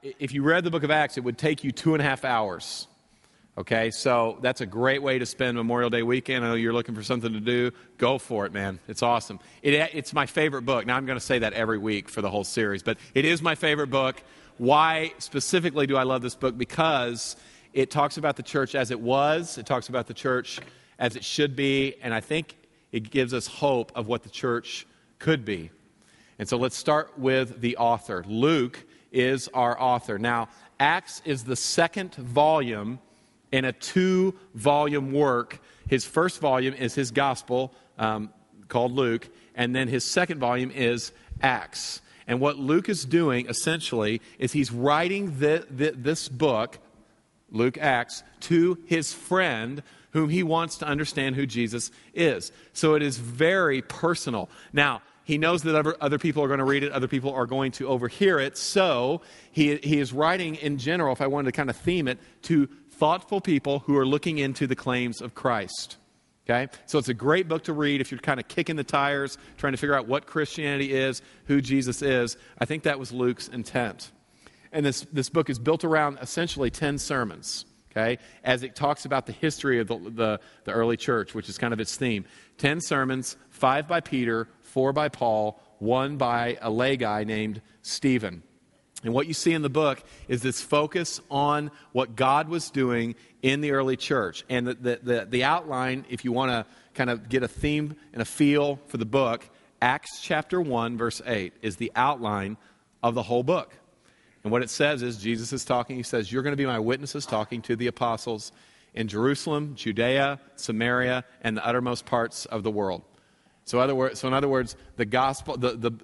if you read the book of Acts, it would take you 2.5 hours. Okay, so that's a great way to spend Memorial Day weekend. I know you're looking for something to do. Go for it, man. It's awesome. It's my favorite book. Now, I'm going to say that every week for the whole series, but it is my favorite book. Why specifically do I love this book? Because it talks about the church as it was. It talks about the church as it should be, and I think it gives us hope of what the church could be. And so let's start with the author. Luke is our author. Now, Acts is the second volume in a 2-volume work. His first volume is his gospel, called Luke, and then his second volume is Acts. And what Luke is doing, essentially, is he's writing this book, Luke Acts, to his friend whom he wants to understand who Jesus is. So it is very personal. Now, he knows that other people are going to read it, other people are going to overhear it, so he is writing in general, if I wanted to kind of theme it, to thoughtful people who are looking into the claims of Christ. Okay? So it's a great book to read if you're kind of kicking the tires, trying to figure out what Christianity is, who Jesus is. I think that was Luke's intent. And this book is built around essentially 10 sermons, okay, as it talks about the history of the early church, which is kind of its theme. 10 sermons, 5 by Peter, 4 by Paul, 1 by a lay guy named Stephen. And what you see in the book is this focus on what God was doing in the early church. And the outline, if you want to kind of get a theme and a feel for the book, Acts chapter 1, verse 8 is the outline of the whole book. And what it says is, Jesus is talking, he says, you're going to be my witnesses, talking to the apostles in Jerusalem, Judea, Samaria, and the uttermost parts of the world. So in other words, the gospel,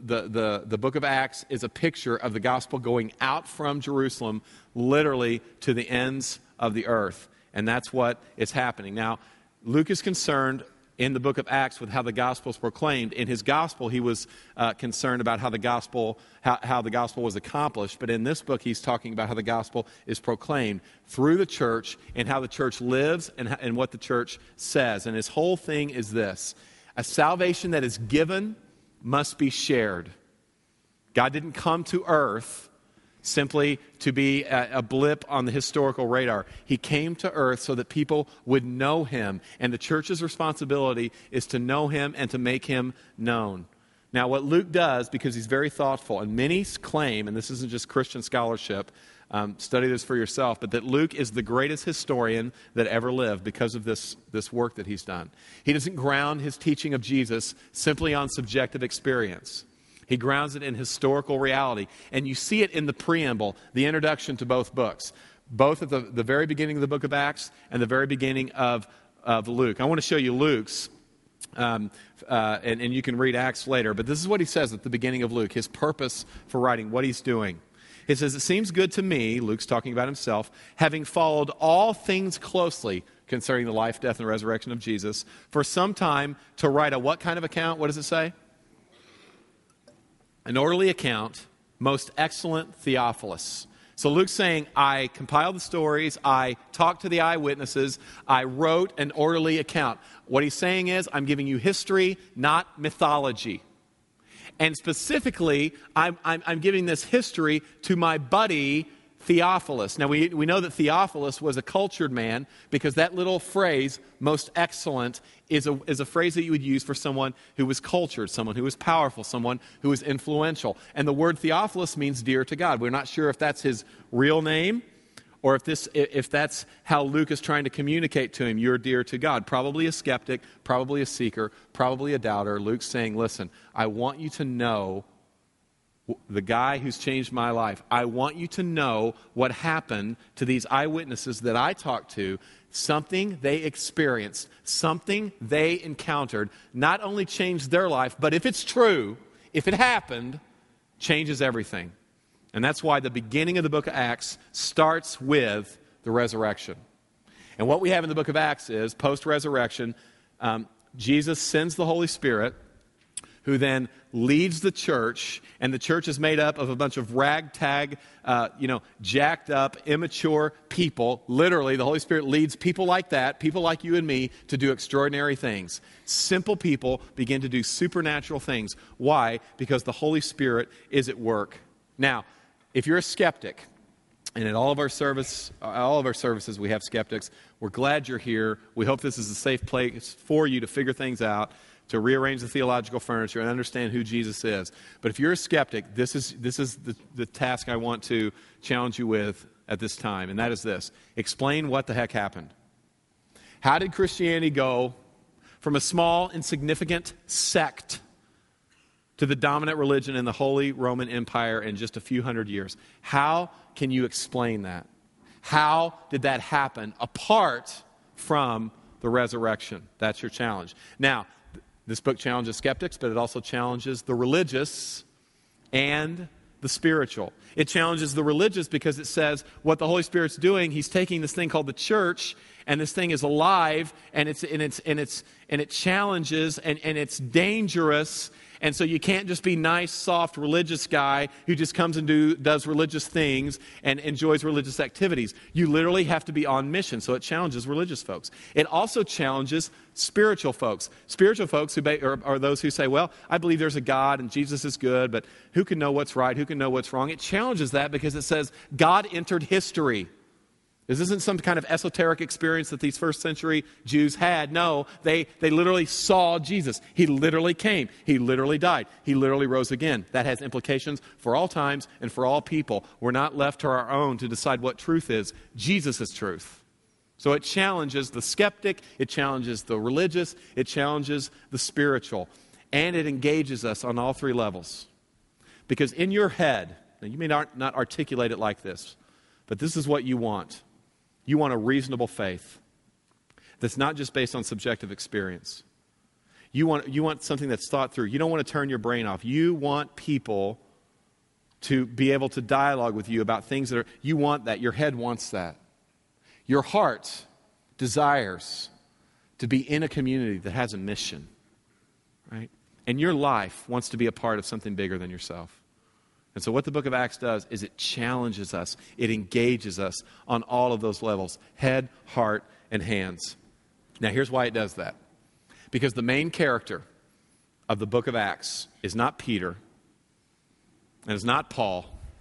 the book of Acts is a picture of the gospel going out from Jerusalem, literally to the ends of the earth. And that's what is happening. Now, Luke is concerned in the book of Acts with how the gospel is proclaimed. In his gospel, he was concerned about how the gospel was accomplished. But in this book, he's talking about how the gospel is proclaimed through the church and how the church lives and what the church says. And his whole thing is this: a salvation that is given must be shared. God didn't come to earth simply to be a blip on the historical radar. He came to earth so that people would know him. And the church's responsibility is to know him and to make him known. Now, what Luke does, because he's very thoughtful, and many claim, and this isn't just Christian scholarship, study this for yourself, but that Luke is the greatest historian that ever lived because of this work that he's done. He doesn't ground his teaching of Jesus simply on subjective experience. He grounds it in historical reality. And you see it in the preamble, the introduction to both books, both at the very beginning of the book of Acts and the very beginning of Luke. I want to show you Luke's, and you can read Acts later, but this is what he says at the beginning of Luke, his purpose for writing, what he's doing. It says, it seems good to me, Luke's talking about himself, having followed all things closely concerning the life, death, and resurrection of Jesus, for some time to write a what kind of account? What does it say? An orderly account, most excellent Theophilus. So Luke's saying, I compiled the stories, I talked to the eyewitnesses, I wrote an orderly account. What he's saying is, I'm giving you history, not mythology. And specifically, I'm giving this history to my buddy Theophilus. Now, we know that Theophilus was a cultured man because that little phrase, most excellent, is a phrase that you would use for someone who was cultured, someone who was powerful, someone who was influential. And the word Theophilus means dear to God. We're not sure if that's his real name or if that's how Luke is trying to communicate to him, you're dear to God. Probably a skeptic, probably a seeker, probably a doubter. Luke's saying, listen, I want you to know the guy who's changed my life. I want you to know what happened to these eyewitnesses that I talked to. Something they experienced, something they encountered, not only changed their life, but if it's true, if it happened, changes everything. And that's why the beginning of the book of Acts starts with the resurrection. And what we have in the book of Acts is, post-resurrection, Jesus sends the Holy Spirit, who then leads the church, and the church is made up of a bunch of ragtag, jacked up, immature people. Literally, the Holy Spirit leads people like that, people like you and me, to do extraordinary things. Simple people begin to do supernatural things. Why? Because the Holy Spirit is at work. Now, if you're a skeptic, And at all of our services, we have skeptics. We're glad you're here. We hope this is a safe place for you to figure things out, to rearrange the theological furniture and understand who Jesus is. But if you're a skeptic, this is the task I want to challenge you with at this time, and that is this. Explain what the heck happened. How did Christianity go from a small, insignificant sect to the dominant religion in the Holy Roman Empire in just a few hundred years? How can you explain that? How did that happen apart from the resurrection? That's your challenge. Now, this book challenges skeptics, but it also challenges the religious and the spiritual. It challenges the religious because it says what the Holy Spirit's doing, he's taking this thing called the church, and this thing is alive, and it challenges, and it's dangerous. And so you can't just be nice, soft, religious guy who just comes and does religious things and enjoys religious activities. You literally have to be on mission. So it challenges religious folks. It also challenges spiritual folks. Spiritual folks are those who say, well, I believe there's a God and Jesus is good, but who can know what's right? Who can know what's wrong? It challenges that because it says God entered history. This isn't some kind of esoteric experience that these first century Jews had. No, they literally saw Jesus. He literally came. He literally died. He literally rose again. That has implications for all times and for all people. We're not left to our own to decide what truth is. Jesus is truth. So it challenges the skeptic, it challenges the religious, it challenges the spiritual, and it engages us on all three levels. Because in your head, now you may not articulate it like this, but this is what you want. You want a reasonable faith that's not just based on subjective experience. You want something that's thought through. You don't want to turn your brain off. You want people to be able to dialogue with you about things that are, you want that. Your head wants that. Your heart desires to be in a community that has a mission, right? And your life wants to be a part of something bigger than yourself. And so what the book of Acts does is it challenges us. It engages us on all of those levels. Head, heart, and hands. Now here's why it does that. Because the main character of the book of Acts is not Peter. And it's not Paul.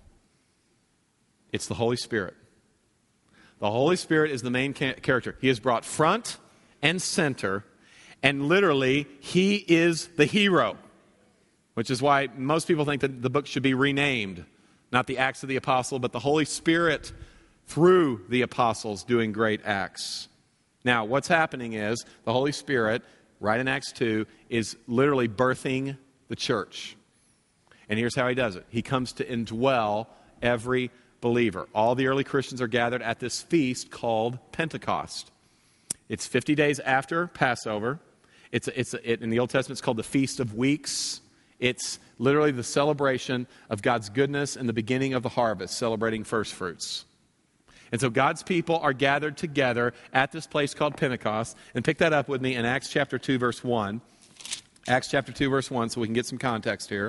It's the Holy Spirit. The Holy Spirit is the main character. He is brought front and center. And literally, he is the hero. Which is why most people think that the book should be renamed. Not the Acts of the Apostle, but the Holy Spirit through the apostles doing great acts. Now, what's happening is the Holy Spirit, right in Acts 2, is literally birthing the church. And here's how he does it. He comes to indwell every believer. All the early Christians are gathered at this feast called Pentecost. It's 50 days after Passover. In the Old Testament, it's called the Feast of Weeks. It's literally the celebration of God's goodness and the beginning of the harvest, celebrating first fruits. And so God's people are gathered together at this place called Pentecost. And pick that up with me in Acts chapter 2, verse 1. Acts chapter 2, verse 1, so we can get some context here.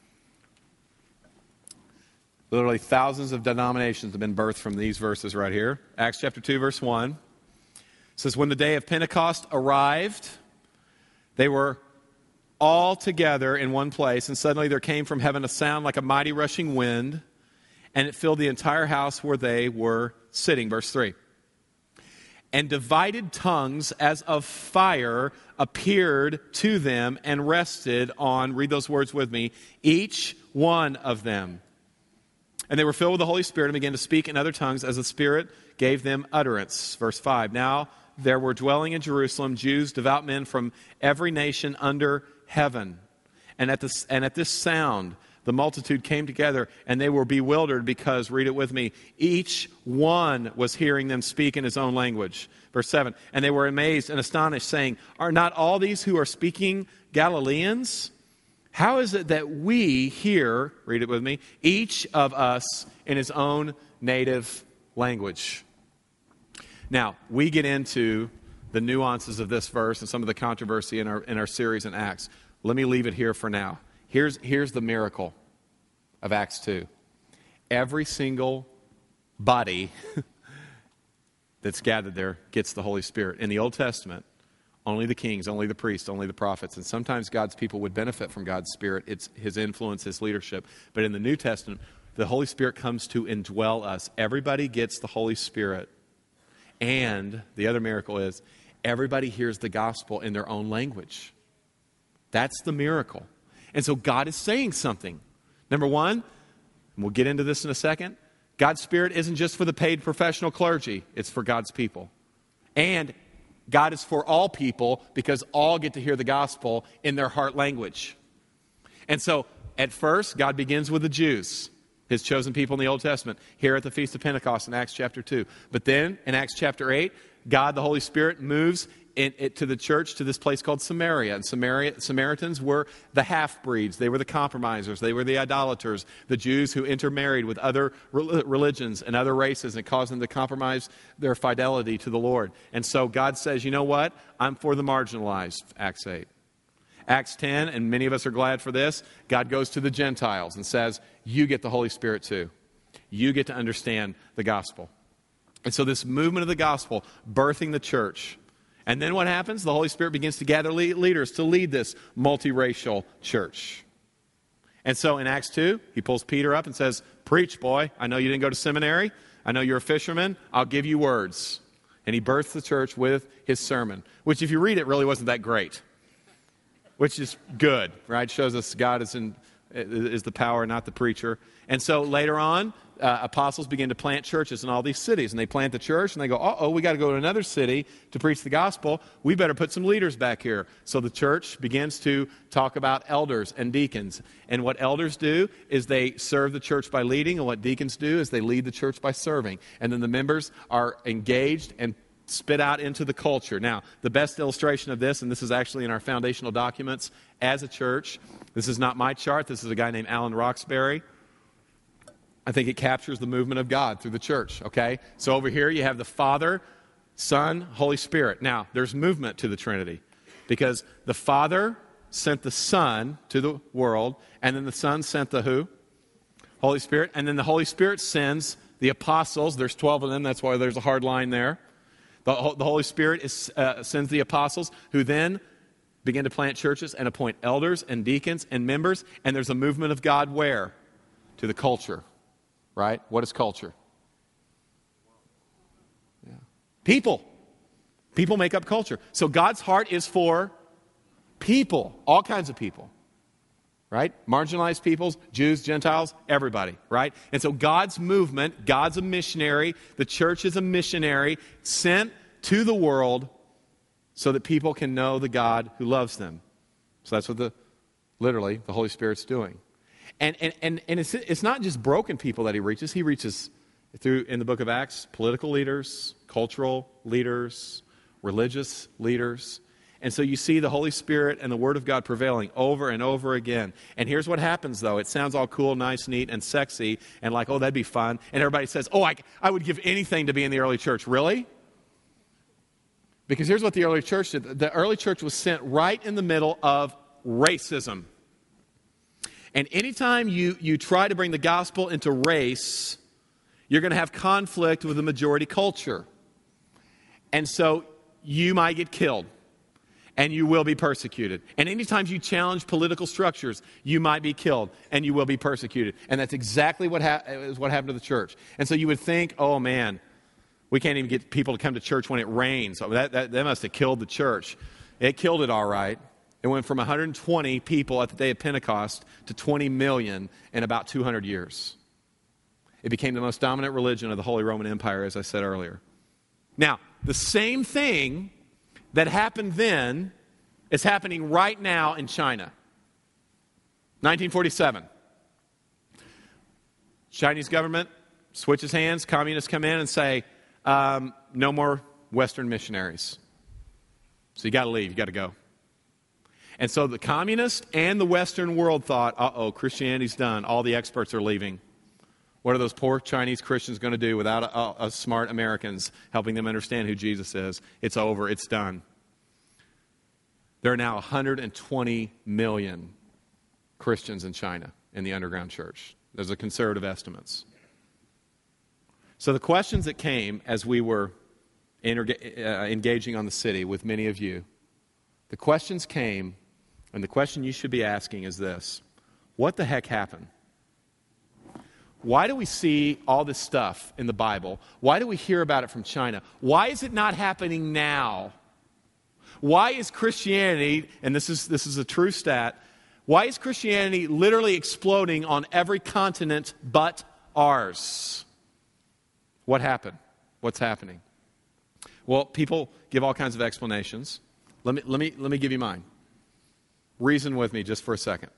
Literally thousands of denominations have been birthed from these verses right here. Acts chapter 2, verse 1 says, when the day of Pentecost arrived, they were all together in one place, and suddenly there came from heaven a sound like a mighty rushing wind, and it filled the entire house where they were sitting. Verse 3. And divided tongues as of fire appeared to them and rested on, read those words with me, each one of them. And they were filled with the Holy Spirit and began to speak in other tongues as the Spirit gave them utterance. Verse 5. Now there were dwelling in Jerusalem Jews, devout men from every nation under heaven. And at this sound, the multitude came together, and they were bewildered because, read it with me, each one was hearing them speak in his own language. Verse 7, and they were amazed and astonished, saying, are not all these who are speaking Galileans? How is it that we hear, read it with me, each of us in his own native language? Now, we get into the nuances of this verse and some of the controversy in our series in Acts. Let me leave it here for now. Here's the miracle of Acts 2. Every single body that's gathered there gets the Holy Spirit. In the Old Testament, only the kings, only the priests, only the prophets. And sometimes God's people would benefit from God's Spirit. It's His influence, His leadership. But in the New Testament, the Holy Spirit comes to indwell us. Everybody gets the Holy Spirit. And the other miracle is everybody hears the gospel in their own language. That's the miracle. And so God is saying something. Number one, and we'll get into this in a second, God's Spirit isn't just for the paid professional clergy. It's for God's people. And God is for all people because all get to hear the gospel in their heart language. And so, at first, God begins with the Jews, His chosen people in the Old Testament, here at the Feast of Pentecost in Acts chapter 2. But then, in Acts chapter 8, God, the Holy Spirit, moves to the church to this place called Samaria. And Samaritans were the half-breeds. They were the compromisers. They were the idolaters. The Jews who intermarried with other religions and other races, and it caused them to compromise their fidelity to the Lord. And so God says, you know what? I'm for the marginalized, Acts 8. Acts 10, and many of us are glad for this, God goes to the Gentiles and says, you get the Holy Spirit too. You get to understand the gospel. And so this movement of the gospel, birthing the church. And then what happens? The Holy Spirit begins to gather leaders to lead this multiracial church. And so in Acts 2, He pulls Peter up and says, preach, boy. I know you didn't go to seminary. I know you're a fisherman. I'll give you words. And he births the church with his sermon, which if you read it really wasn't that great. Which is good, right? Shows us God is the power, not the preacher. And so later on, apostles begin to plant churches in all these cities. And they plant the church and they go, we got to go to another city to preach the gospel. We better put some leaders back here. So the church begins to talk about elders and deacons. And what elders do is they serve the church by leading. And what deacons do is they lead the church by serving. And then the members are engaged and spit out into the culture. Now, the best illustration of this, and this is actually in our foundational documents as a church, this is not my chart, this is a guy named Alan Roxbury. I think it captures the movement of God through the church, okay? So over here you have the Father, Son, Holy Spirit. Now, there's movement to the Trinity because the Father sent the Son to the world, and then the Son sent the who? Holy Spirit. And then the Holy Spirit sends the apostles. There's 12 of them, that's why there's a hard line there. The Holy Spirit sends the apostles who then begin to plant churches and appoint elders and deacons and members. And there's a movement of God where? To the culture, right? What is culture? Yeah. People. People make up culture. So God's heart is for people, all kinds of people, right? Marginalized peoples, Jews, Gentiles, everybody, right? And so God's movement, God's a missionary, the church is a missionary sent to the world so that people can know the God who loves them. So that's what literally the Holy Spirit's doing. And it's not just broken people that He reaches. He reaches through, in the book of Acts, political leaders, cultural leaders, religious leaders. And so you see the Holy Spirit and the Word of God prevailing over and over again. And here's what happens, though. It sounds all cool, nice, neat, and sexy, and like, that'd be fun. And everybody says, I would give anything to be in the early church. Really? Because here's what the early church did. The early church was sent right in the middle of racism. And anytime you try to bring the gospel into race, you're going to have conflict with the majority culture. And so you might get killed. And you will be persecuted. And anytime you challenge political structures, you might be killed and you will be persecuted. And that's exactly what happened to the church. And so you would think, oh man, we can't even get people to come to church when it rains. So that must have killed the church. It killed it all right. It went from 120 people at the day of Pentecost to 20 million in about 200 years. It became the most dominant religion of the Holy Roman Empire, as I said earlier. Now, the same thing that happened then is happening right now in China. 1947. Chinese government switches hands. Communists come in and say, no more Western missionaries. So you got to leave. You got to go. And so the communists and the Western world thought, Christianity's done. All the experts are leaving. What are those poor Chinese Christians going to do without smart Americans helping them understand who Jesus is? It's over. It's done. There are now 120 million Christians in China in the underground church. Those are conservative estimates. So the questions that came as we were engaging on the city with many of you, the questions came, and the question you should be asking is this: what the heck happened? why do we see all this stuff in the Bible? Why do we hear about it from China? Why is it not happening now? Why is Christianity, and this is a true stat, why is Christianity literally exploding on every continent but ours? What happened? What's happening? Well, people give all kinds of explanations. Let me give you mine. Reason with me just for a second.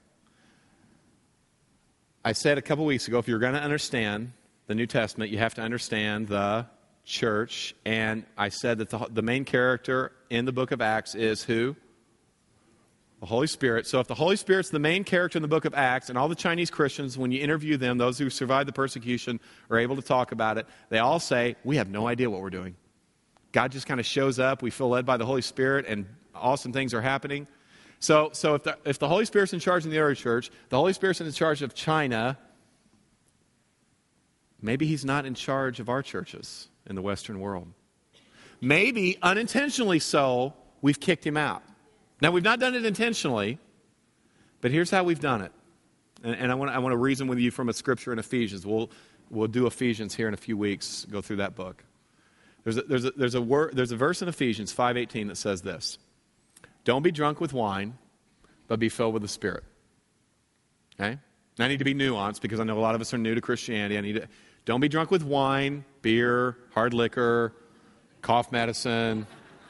I said a couple weeks ago, if you're going to understand the New Testament, you have to understand the church. And I said that the main character in the book of Acts is who? The Holy Spirit. So if the Holy Spirit's the main character in the book of Acts, and all the Chinese Christians, when you interview them, those who survived the persecution are able to talk about it, they all say, we have no idea what we're doing. God just kind of shows up. We feel led by the Holy Spirit, and awesome things are happening. So if the Holy Spirit's in charge in the early church, the Holy Spirit's in charge of China, maybe he's not in charge of our churches in the Western world. Maybe, unintentionally so, we've kicked him out. Now, we've not done it intentionally, but here's how we've done it. And I want to reason with you from a scripture in Ephesians. We'll do Ephesians here in a few weeks, go through that book. There's a verse in Ephesians 5:18 that says this. Don't be drunk with wine, but be filled with the Spirit. Okay? And I need to be nuanced because I know a lot of us are new to Christianity. Don't be drunk with wine, beer, hard liquor, cough medicine,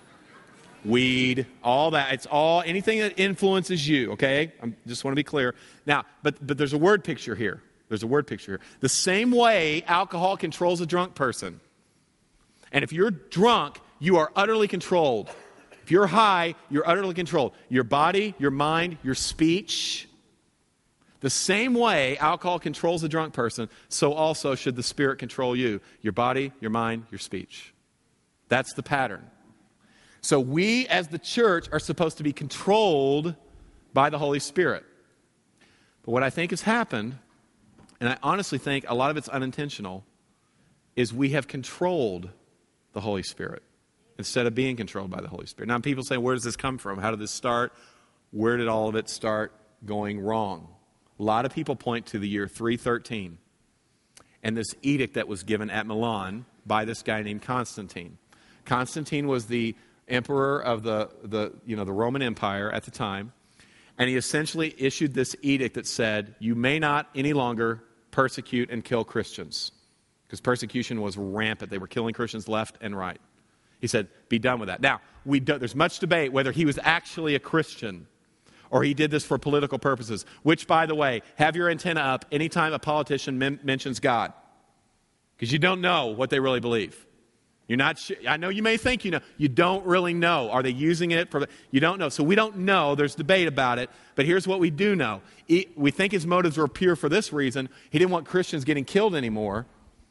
weed, all that. It's all, anything that influences you, okay? I just want to be clear. Now, but there's a word picture here. There's a word picture here. The same way alcohol controls a drunk person. And if you're drunk, you are utterly controlled. If you're high, you're utterly controlled. Your body, your mind, your speech. The same way alcohol controls a drunk person, so also should the Spirit control you. Your body, your mind, your speech. That's the pattern. So we as the church are supposed to be controlled by the Holy Spirit. But what I think has happened, and I honestly think a lot of it's unintentional, is we have controlled the Holy Spirit instead of being controlled by the Holy Spirit. Now, people say, where does this come from? How did this start? Where did all of it start going wrong? A lot of people point to the year 313 and this edict that was given at Milan by this guy named Constantine. Constantine was the emperor of the Roman Empire at the time, and he essentially issued this edict that said, you may not any longer persecute and kill Christians, because persecution was rampant. They were killing Christians left and right. He said, be done with that. Now, there's much debate whether he was actually a Christian or he did this for political purposes, which, by the way, have your antenna up anytime a politician mentions God, because you don't know what they really believe. You're not sure. I know you may think you know. You don't really know. Are they using it for? You don't know. So we don't know. There's debate about it. But here's what we do know. We think his motives were pure for this reason. He didn't want Christians getting killed anymore.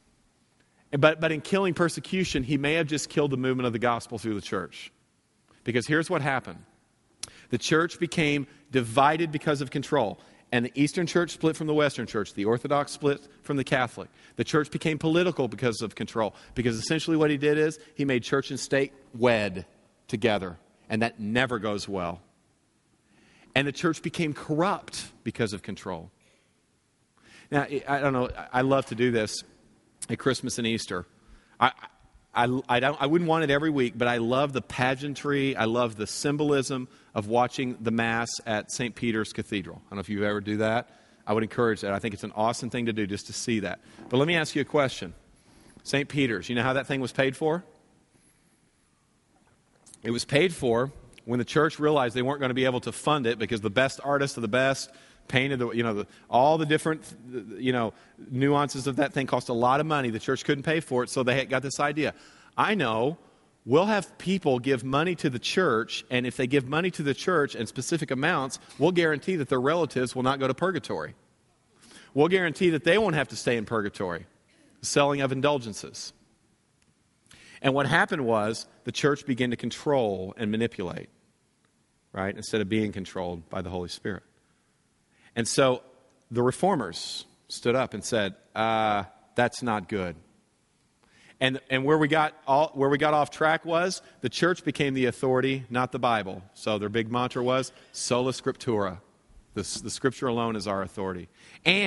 But in killing persecution, he may have just killed the movement of the gospel through the church. Because here's what happened. The church became divided because of control. And the Eastern Church split from the Western Church. The Orthodox split from the Catholic. The church became political because of control. Because essentially what he did is he made church and state wed together. And that never goes well. And the church became corrupt because of control. Now, I don't know, I love to do this at Christmas and Easter. I wouldn't want it every week, but I love the pageantry. I love the symbolism of watching the Mass at St. Peter's Cathedral. I don't know if you ever do that. I would encourage that. I think it's an awesome thing to do just to see that. But let me ask you a question. St. Peter's, you know how that thing was paid for? It was paid for when the church realized they weren't going to be able to fund it because the best artists of the best painted all the different nuances of that thing cost a lot of money. The church couldn't pay for it, so they got this idea. I know we'll have people give money to the church, and if they give money to the church in specific amounts, we'll guarantee that their relatives will not go to purgatory. We'll guarantee that they won't have to stay in purgatory. Selling of indulgences. And what happened was the church began to control and manipulate, right, instead of being controlled by the Holy Spirit. And so the reformers stood up and said, that's not good. And where we got off track was the church became the authority, not the Bible. So their big mantra was sola scriptura. The scripture alone is our authority. And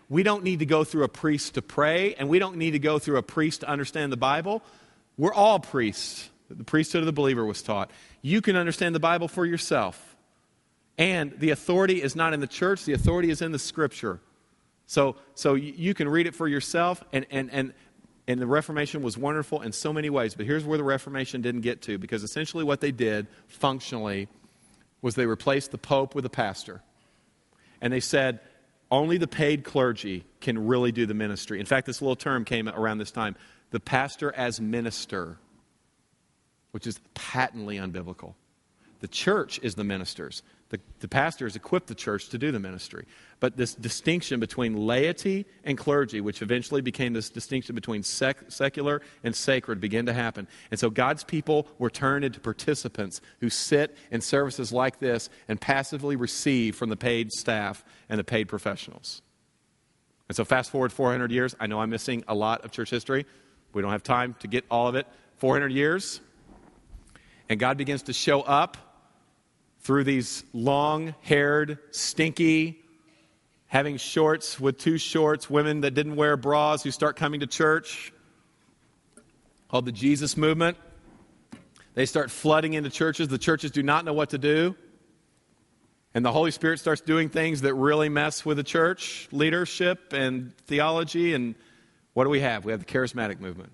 we don't need to go through a priest to pray, and we don't need to go through a priest to understand the Bible. We're all priests. The priesthood of the believer was taught. You can understand the Bible for yourself. And the authority is not in the church, the authority is in the Scripture. So you can read it for yourself, and the Reformation was wonderful in so many ways. But here's where the Reformation didn't get to, because essentially what they did, functionally, was they replaced the Pope with a pastor. And they said, only the paid clergy can really do the ministry. In fact, this little term came around this time, the pastor as minister, which is patently unbiblical. The church is the ministers. The pastors equip the church to do the ministry. But this distinction between laity and clergy, which eventually became this distinction between secular and sacred, began to happen. And so God's people were turned into participants who sit in services like this and passively receive from the paid staff and the paid professionals. And so fast forward 400 years. I know I'm missing a lot of church history. We don't have time to get all of it. 400 years. And God begins to show up through these long-haired, stinky, having shorts with two shorts, women that didn't wear bras who start coming to church, called the Jesus movement. They start flooding into churches. The churches do not know what to do. And the Holy Spirit starts doing things that really mess with the church leadership and theology. And what do we have? We have the charismatic movement.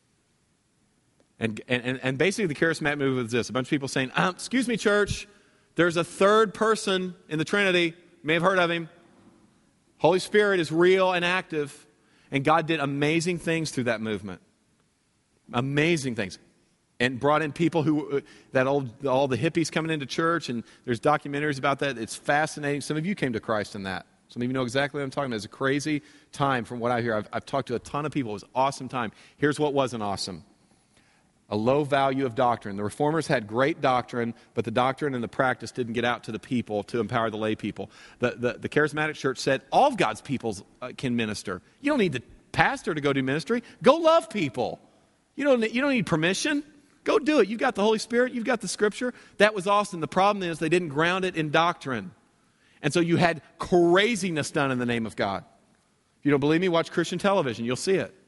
And basically the charismatic movement is this. A bunch of people saying, excuse me, church, there's a third person in the Trinity. You may have heard of him. Holy Spirit is real and active. And God did amazing things through that movement. Amazing things. And brought in people who, all the hippies coming into church. And there's documentaries about that. It's fascinating. Some of you came to Christ in that. Some of you know exactly what I'm talking about. It's a crazy time from what I hear. I've talked to a ton of people. It was an awesome time. Here's what wasn't awesome. A low value of doctrine. The Reformers had great doctrine, but the doctrine and the practice didn't get out to the people to empower the lay people. The charismatic church said, all of God's people can minister. You don't need the pastor to go do ministry. Go love people. You don't need permission. Go do it. You've got the Holy Spirit. You've got the Scripture. That was awesome. The problem is they didn't ground it in doctrine. And so you had craziness done in the name of God. If you don't believe me, watch Christian television. You'll see it.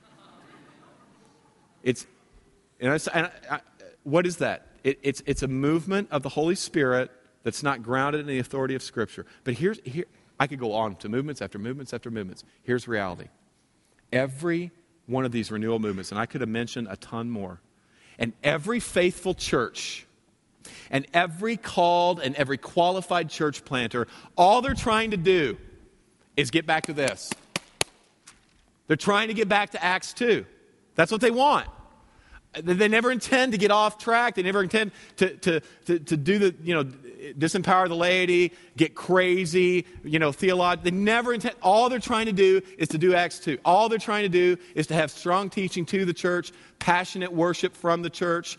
What is that? It's a movement of the Holy Spirit that's not grounded in the authority of Scripture. But here I could go on to movements after movements after movements. Here's reality. Every one of these renewal movements, and I could have mentioned a ton more, and every faithful church and every called and every qualified church planter, all they're trying to do is get back to this. They're trying to get back to Acts 2. That's what they want. They never intend to get off track. They never intend to do the, disempower the laity, get crazy, theology. They never intend. All they're trying to do is to do Acts 2. All they're trying to do is to have strong teaching to the church, passionate worship from the church,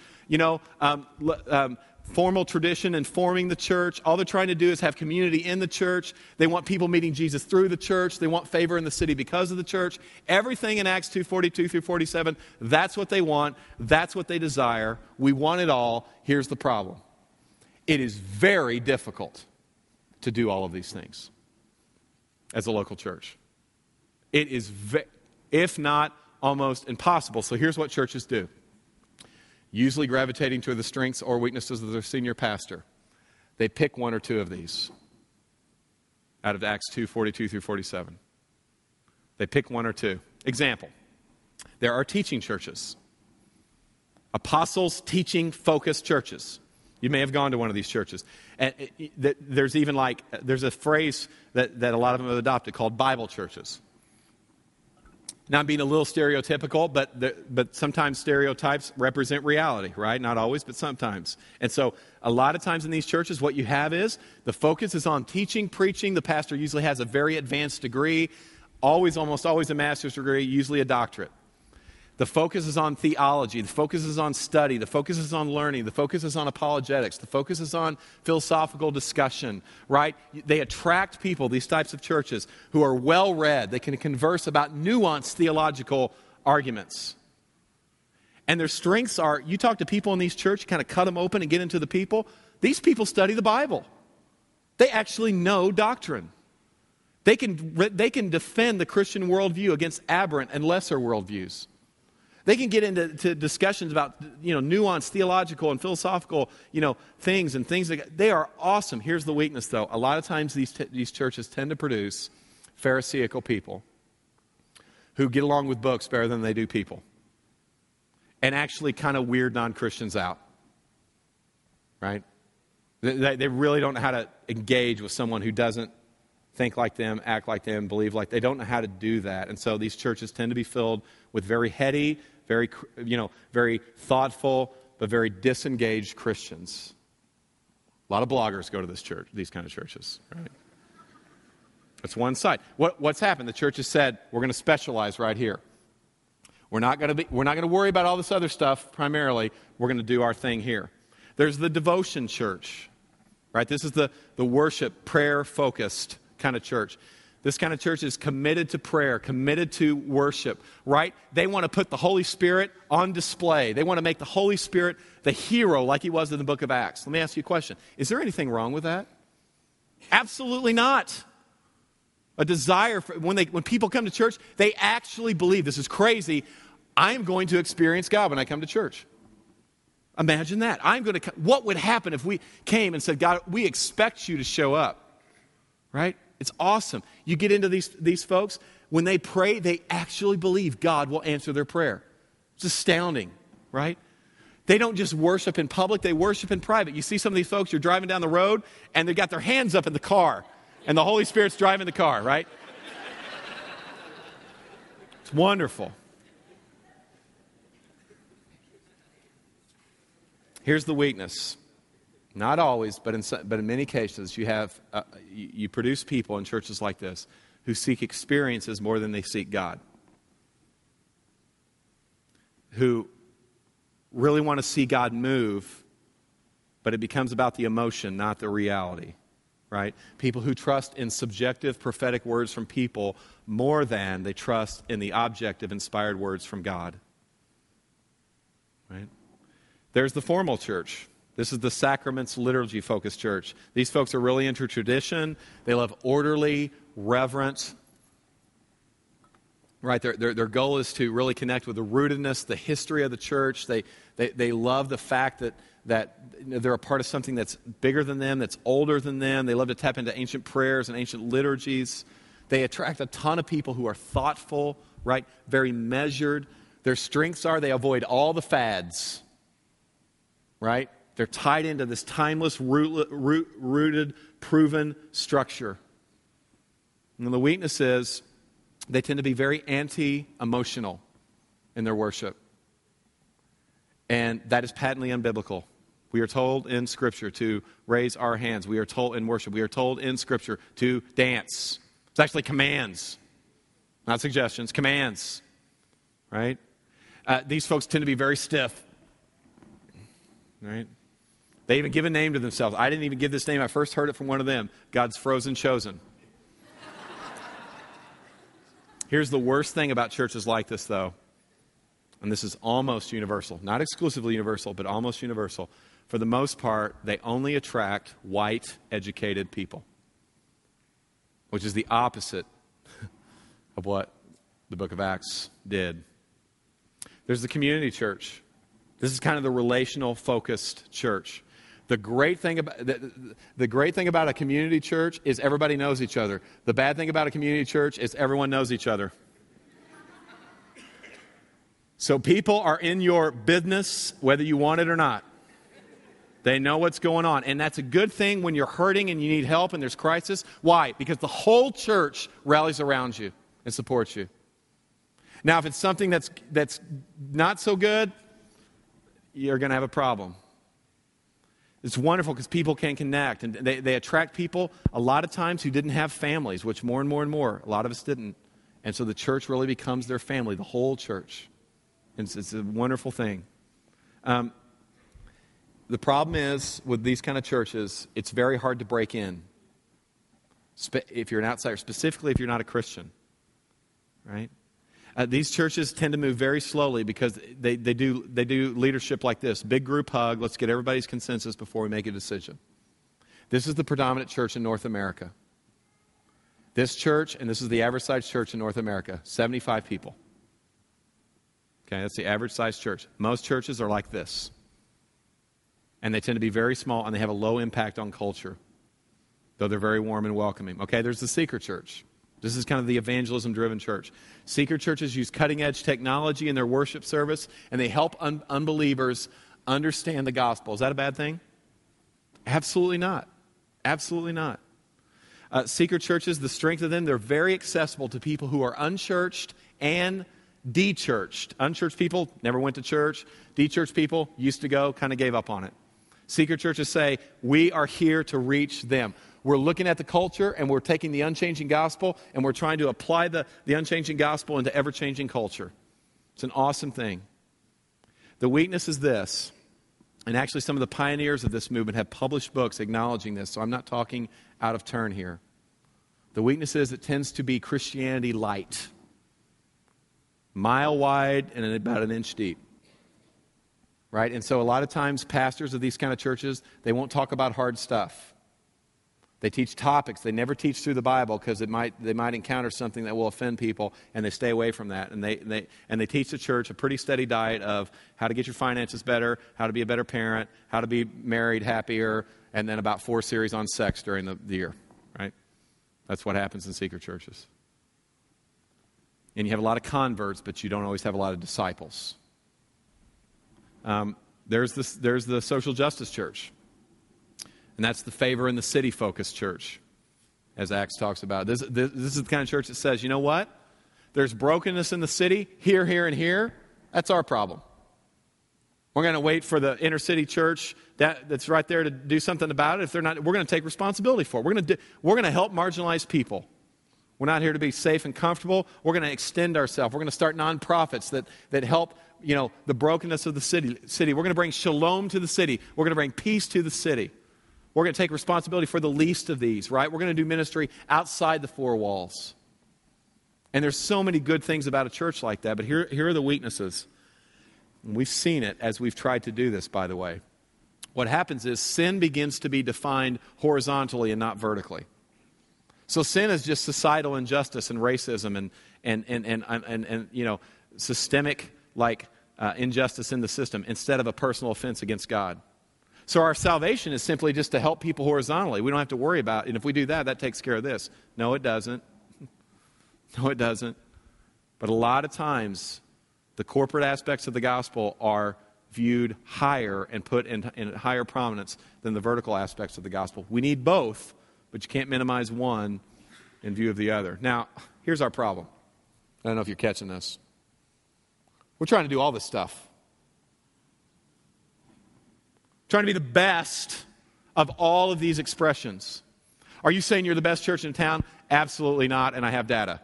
formal tradition and forming the church. All they're trying to do is have community in the church. They want people meeting Jesus through the church. They want favor in the city because of the church. Everything in Acts 2:42 through 47, that's what they want. That's what they desire. We want it all. Here's the problem. It is very difficult to do all of these things as a local church. It is, if not almost impossible. So here's what churches do. Usually gravitating to the strengths or weaknesses of their senior pastor. They pick one or two of these out of Acts 2:42 through 47. They pick one or two. Example, there are teaching churches. Apostles teaching focused churches. You may have gone to one of these churches. And there's a phrase that a lot of them have adopted called Bible churches. Now, I'm being a little stereotypical, but sometimes stereotypes represent reality, right? Not always, but sometimes. And so a lot of times in these churches, what you have is the focus is on teaching, preaching. The pastor usually has a very advanced degree, almost always a master's degree, usually a doctorate. The focus is on theology. The focus is on study. The focus is on learning. The focus is on apologetics. The focus is on philosophical discussion, right? They attract people, these types of churches, who are well-read. They can converse about nuanced theological arguments. And their strengths are, you talk to people in these churches, kind of cut them open and get into the people. These people study the Bible. They actually know doctrine. They can defend the Christian worldview against aberrant and lesser worldviews. They can get into discussions about, nuanced theological and philosophical, things and things. They are awesome. Here's the weakness, though. A lot of times these churches tend to produce Pharisaical people who get along with books better than they do people, and actually kind of weird non-Christians out, right? They really don't know how to engage with someone who doesn't think like them, act like them, believe like they don't know how to do that. And so these churches tend to be filled with very heady, very thoughtful, but very disengaged Christians. A lot of bloggers go to these kind of churches, right? That's one side. What's happened? The church has said, we're going to specialize right here. We're not going to worry about all this other stuff primarily. We're going to do our thing here. There's the devotion church, right? This is the worship, prayer-focused kind of church. This kind of church is committed to prayer, committed to worship, right? They want to put the Holy Spirit on display. They want to make the Holy Spirit the hero like he was in the book of Acts. Let me ask you a question. Is there anything wrong with that? Absolutely not. A desire for when people come to church, they actually believe, this is crazy, I am going to experience God when I come to church. Imagine that. What would happen if we came and said, God, we expect you to show up, right? It's awesome. You get into these folks, when they pray, they actually believe God will answer their prayer. It's astounding, right? They don't just worship in public, they worship in private. You see some of these folks, you're driving down the road, and they've got their hands up in the car, and the Holy Spirit's driving the car, right? It's wonderful. Here's the weakness. Not always, but in many cases, you produce people in churches like this who seek experiences more than they seek God. Who really want to see God move, but it becomes about the emotion, not the reality. Right? People who trust in subjective prophetic words from people more than they trust in the objective inspired words from God. Right? There's the formal church. This is the sacraments liturgy focused church. These folks are really into tradition. They love orderly, reverent. Right? Their goal is to really connect with the rootedness, the history of the church. They love the fact that they're a part of something that's bigger than them, that's older than them. They love to tap into ancient prayers and ancient liturgies. They attract a ton of people who are thoughtful, right? Very measured. Their strengths are they avoid all the fads, right? They're tied into this timeless, rooted, proven structure. And the weakness is they tend to be very anti-emotional in their worship. And that is patently unbiblical. We are told in Scripture to raise our hands. We are told in worship. We are told in Scripture to dance. It's actually commands, not suggestions, commands. Right? These folks tend to be very stiff. Right? They even give a name to themselves. I didn't even give this name. I first heard it from one of them. God's frozen chosen. Here's the worst thing about churches like this, though. And this is almost universal. Not exclusively universal, but almost universal. For the most part, they only attract white, educated people. Which is the opposite of what the book of Acts did. There's the community church. This is kind of the relational focused church. The great thing about a community church is everybody knows each other. The bad thing about a community church is everyone knows each other. So people are in your business whether you want it or not. They know what's going on. And that's a good thing when you're hurting and you need help and there's crisis. Why? Because the whole church rallies around you and supports you. Now, if it's something that's not so good, you're going to have a problem. It's wonderful because people can connect, and they attract people a lot of times who didn't have families, which more and more, a lot of us didn't. And so the church really becomes their family, the whole church. It's a wonderful thing. The problem is, with these kind of churches, it's very hard to break in. If you're an outsider, specifically if you're not a Christian. Right? These churches tend to move very slowly because they do leadership like this. Big group hug. Let's get everybody's consensus before we make a decision. This is the predominant church in North America. This church, and this is the average size church in North America, 75 people. Okay, that's the average size church. Most churches are like this. And they tend to be very small, and they have a low impact on culture, though they're very warm and welcoming. Okay, there's the Seeker Church. This is kind of the evangelism-driven church. Seeker churches use cutting-edge technology in their worship service, and they help unbelievers understand the gospel. Is that a bad thing? Absolutely not. Absolutely not. Seeker churches, the strength of them, they're very accessible to people who are unchurched and de-churched. Unchurched people never went to church. De-churched people used to go, kind of gave up on it. Seeker churches say, we are here to reach them. We're looking at the culture, and we're taking the unchanging gospel, and we're trying to apply the unchanging gospel into ever-changing culture. It's an awesome thing. The weakness is this, and actually some of the pioneers of this movement have published books acknowledging this, so I'm not talking out of turn here. The weakness is it tends to be Christianity light. Mile wide and about an inch deep. Right? And so a lot of times pastors of these kind of churches, they won't talk about hard stuff. They teach topics. They never teach through the Bible because they might encounter something that will offend people, and they stay away from that. And they teach the church a pretty steady diet of how to get your finances better, how to be a better parent, how to be married happier, and then about 4 series on sex during the year. Right? That's what happens in Seeker churches. And you have a lot of converts, but you don't always have a lot of disciples. There's the social justice church. And that's the favor in the city focused church, as Acts talks about. This is the kind of church that says, you know what? There's brokenness in the city, here, here, and here. That's our problem. We're going to wait for the inner city church that's right there to do something about it. If they're not, we're going to take responsibility for it. We're going to help marginalized people. We're not here to be safe and comfortable. We're going to extend ourselves. We're going to start nonprofits that help, the brokenness of the city. We're going to bring shalom to the city. We're going to bring peace to the city. We're going to take responsibility for the least of these, right? We're going to do ministry outside the 4 walls. And there's so many good things about a church like that, but here are the weaknesses. And we've seen it as we've tried to do this, by the way. What happens is sin begins to be defined horizontally and not vertically. So sin is just societal injustice and racism and systemic injustice in the system instead of a personal offense against God. So our salvation is simply just to help people horizontally. We don't have to worry about it. And if we do that, that takes care of this. No, it doesn't. No, it doesn't. But a lot of times, the corporate aspects of the gospel are viewed higher and put in higher prominence than the vertical aspects of the gospel. We need both, but you can't minimize one in view of the other. Now, here's our problem. I don't know if you're catching this. We're trying to do all this stuff. Trying to be the best of all of these expressions. Are you saying you're the best church in town? Absolutely not, and I have data.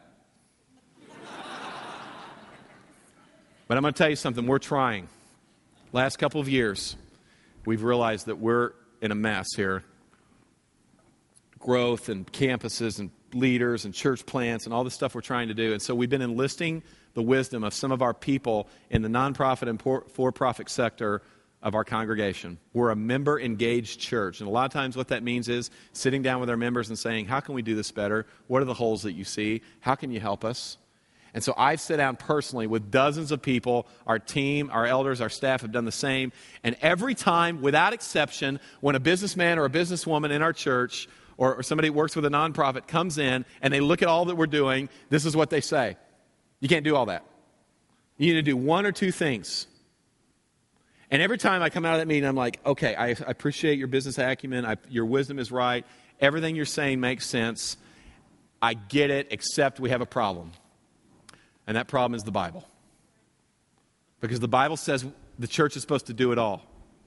But I'm going to tell you something. We're trying. Last couple of years, we've realized that we're in a mess here. Growth and campuses and leaders and church plants and all the stuff we're trying to do. And so we've been enlisting the wisdom of some of our people in the nonprofit and for-profit sector of our congregation. We're a member-engaged church. And a lot of times what that means is sitting down with our members and saying, how can we do this better? What are the holes that you see? How can you help us? And so I've sat down personally with dozens of people. Our team, our elders, our staff have done the same. And every time, without exception, when a businessman or a businesswoman in our church or somebody who works with a nonprofit comes in and they look at all that we're doing, this is what they say. You can't do all that. You need to do 1 or 2 things. And every time I come out of that meeting, I'm like, okay, I appreciate your business acumen. Your wisdom is right. Everything you're saying makes sense. I get it, except we have a problem. And that problem is the Bible. Because the Bible says the church is supposed to do it all.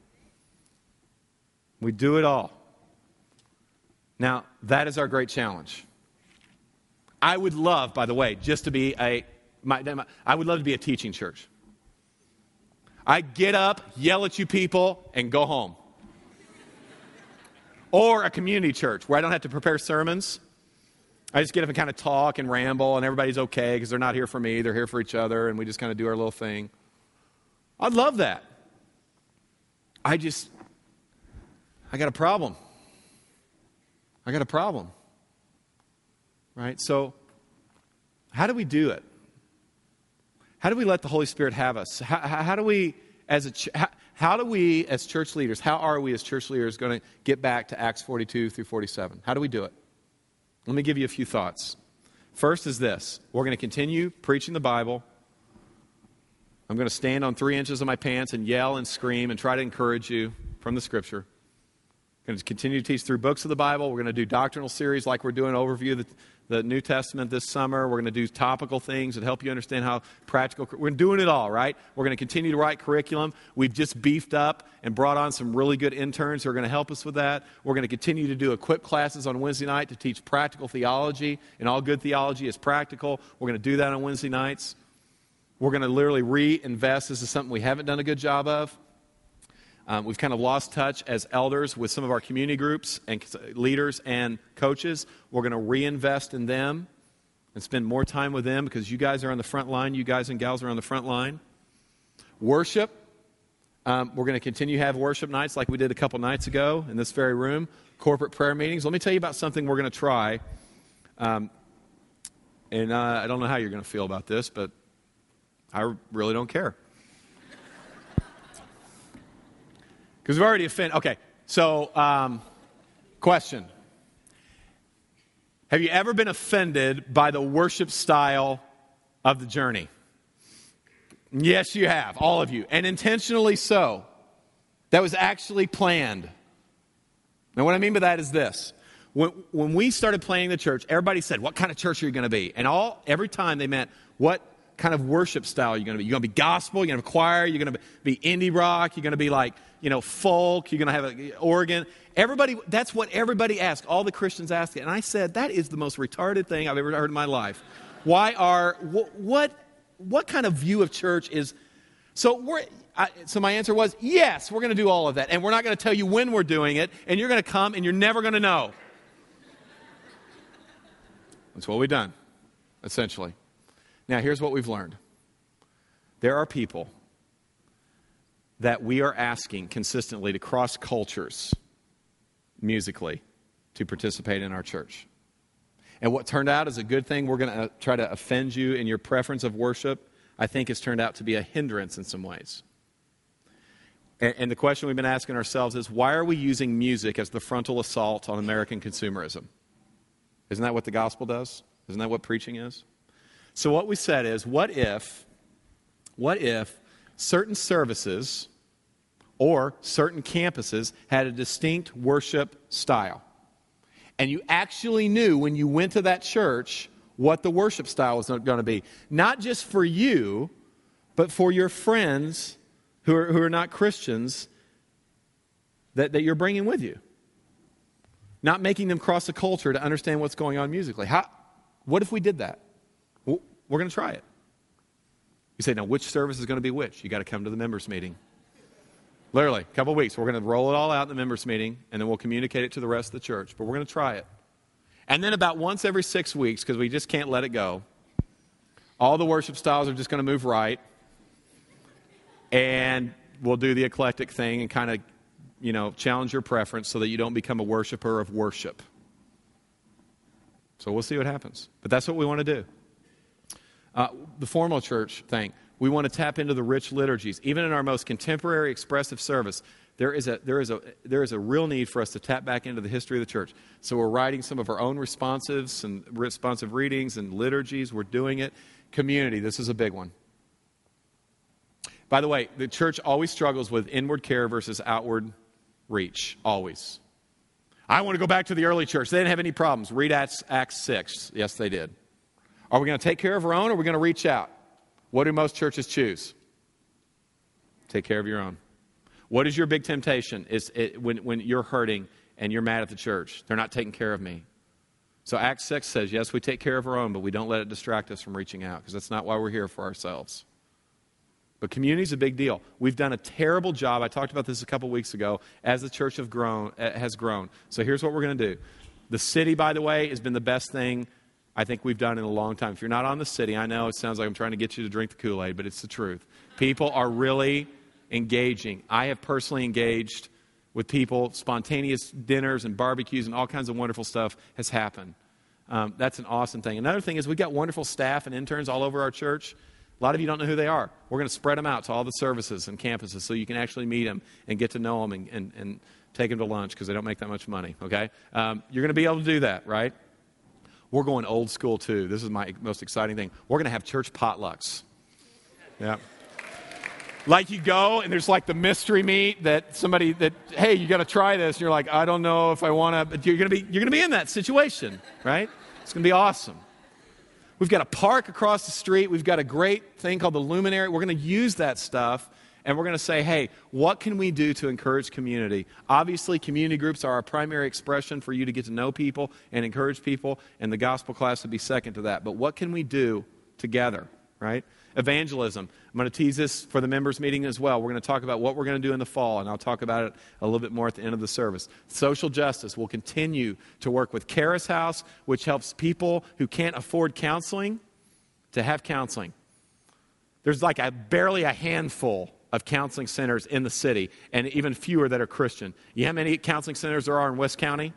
We do it all. Now, that is our great challenge. I would love, by the way, just to be I would love to be a teaching church. I get up, yell at you people, and go home. Or a community church where I don't have to prepare sermons. I just get up and kind of talk and ramble, and everybody's okay because they're not here for me. They're here for each other, and we just kind of do our little thing. I'd love that. I got a problem. right? So how do we do it? How do we let the Holy Spirit have us? How do we, as church leaders, how are we as church leaders going to get back to Acts 42 through 47? How do we do it? Let me give you a few thoughts. First is this. We're going to continue preaching the Bible. I'm going to stand on 3 inches of my pants and yell and scream and try to encourage you from the Scripture. I'm going to continue to teach through books of the Bible. We're going to do doctrinal series like we're doing an overview of the New Testament this summer. We're going to do topical things that help you understand how practical. We're doing it all, right? We're going to continue to write curriculum. We've just beefed up and brought on some really good interns who are going to help us with that. We're going to continue to do equip classes on Wednesday night to teach practical theology, and all good theology is practical. We're going to do that on Wednesday nights. We're going to literally reinvest. This is something we haven't done a good job of. We've kind of lost touch as elders with some of our community groups and leaders and coaches. We're going to reinvest in them and spend more time with them because you guys are on the front line. You guys and gals are on the front line. Worship. We're going to continue to have worship nights like we did a couple nights ago in this very room. Corporate prayer meetings. Let me tell you about something we're going to try. I don't know how you're going to feel about this, but I really don't care. Because we've already offended. Okay, so question. Have you ever been offended by the worship style of the Journey? Yes, you have, all of you, and intentionally so. That was actually planned. Now, what I mean by that is this. When we started planning the church, everybody said, what kind of church are you going to be? And every time they meant, what kind of worship style are you going to be? You're going to be gospel, you're going to have a choir, you're going to be indie rock, you're going to be like, folk, you're going to have an organ. That's what everybody asked. All the Christians asked it. And I said, that is the most retarded thing I've ever heard in my life. What kind of view of church is... So my answer was, yes, we're going to do all of that. And we're not going to tell you when we're doing it. And you're going to come and you're never going to know. That's what we've done, essentially. Now, here's what we've learned. There are people that we are asking consistently to cross cultures musically to participate in our church. And what turned out is a good thing. We're going to try to offend you in your preference of worship. I think has turned out to be a hindrance in some ways. And the question we've been asking ourselves is, why are we using music as the frontal assault on American consumerism? Isn't that what the gospel does? Isn't that what preaching is? So what we said is, what if certain services or certain campuses had a distinct worship style? And you actually knew when you went to that church what the worship style was going to be. Not just for you, but for your friends who are not Christians that you're bringing with you. Not making them cross the culture to understand what's going on musically. What if we did that? Well, we're going to try it. You say, now which service is going to be which? You got to come to the members meeting. Literally, a couple of weeks. We're going to roll it all out in the members meeting, and then we'll communicate it to the rest of the church. But we're going to try it. And then about once every 6 weeks, because we just can't let it go, all the worship styles are just going to move right. And we'll do the eclectic thing and kind of, challenge your preference so that you don't become a worshiper of worship. So we'll see what happens. But that's what we want to do. The formal church thing, we want to tap into the rich liturgies. Even in our most contemporary expressive service, there is a real need for us to tap back into the history of the church. So we're writing some of our own responsive readings and liturgies. We're doing it. Community, this is a big one. By the way, the church always struggles with inward care versus outward reach, always. I want to go back to the early church. They didn't have any problems. Read Acts 6. Yes, they did. Are we going to take care of our own, or are we going to reach out? What do most churches choose? Take care of your own. What is your big temptation? When you're hurting and you're mad at the church? They're not taking care of me. So Acts 6 says, yes, we take care of our own, but we don't let it distract us from reaching out, because that's not why we're here for ourselves. But community is a big deal. We've done a terrible job. I talked about this a couple weeks ago as the church has grown. So here's what we're going to do. The city, by the way, has been the best thing I think we've done in a long time. If you're not on the city, I know it sounds like I'm trying to get you to drink the Kool-Aid, but it's the truth. People are really engaging. I have personally engaged with people. Spontaneous dinners and barbecues and all kinds of wonderful stuff has happened. That's an awesome thing. Another thing is we've got wonderful staff and interns all over our church. A lot of you don't know who they are. We're going to spread them out to all the services and campuses so you can actually meet them and get to know them and take them to lunch because they don't make that much money, okay? You're going to be able to do that, right? We're going old school, too. This is my most exciting thing. We're going to have church potlucks. Yeah. Like you go, and there's like the mystery meat that somebody that, hey, you got to try this. And you're like, I don't know if I want to. But you're going to be in that situation, right? It's going to be awesome. We've got a park across the street. We've got a great thing called the Luminary. We're going to use that stuff, and we're going to say, hey, what can we do to encourage community? Obviously, community groups are our primary expression for you to get to know people and encourage people, and the gospel class would be second to that. But what can we do together, right? Evangelism. I'm going to tease this for the members meeting as well. We're going to talk about what we're going to do in the fall, and I'll talk about it a little bit more at the end of the service. Social justice. We'll continue to work with Charis House, which helps people who can't afford counseling to have counseling. There's like barely a handful of counseling centers in the city, and even fewer that are Christian. You know how many counseling centers there are in West County?